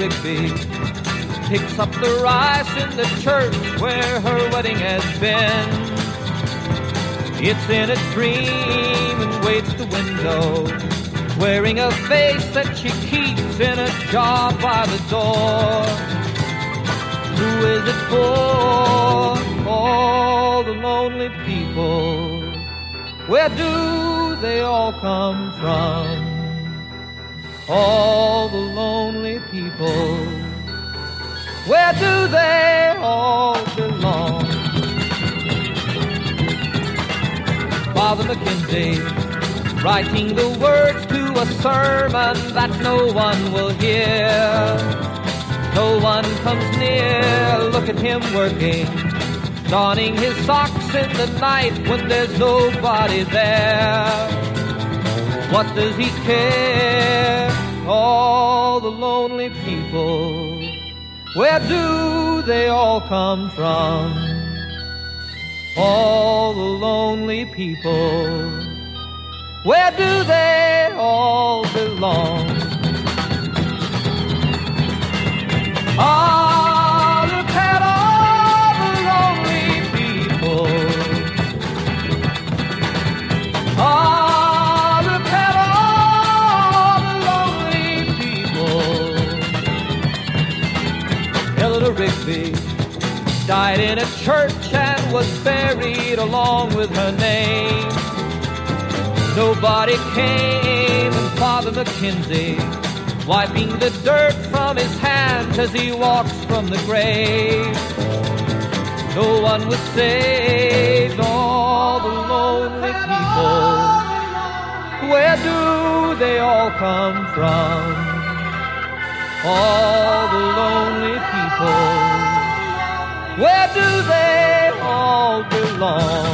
Rigby picks up the rice in the church where her wedding has been. It's in a dream and waits the window, wearing a face that she keeps in a jar by the door. Who is it for? All the lonely people. Where do they all come from? All the lonely people. Where do they all belong? Father McKenzie, writing the words to a sermon that no one will hear. No one comes near, look at him working, donning his socks in the night when there's nobody there. What does he care? All the lonely people. Where do they all come from? All the lonely people. Where do they all belong? Ah, look at all the lonely people. Ah, look at all the lonely people. Eleanor Rigby died in a church and was buried along with her name. Nobody came, and Father McKenzie, wiping the dirt from his hands as he walks from the grave. No one was saved, all the lonely people. Where do they all come from? All the lonely people. Where do they all belong?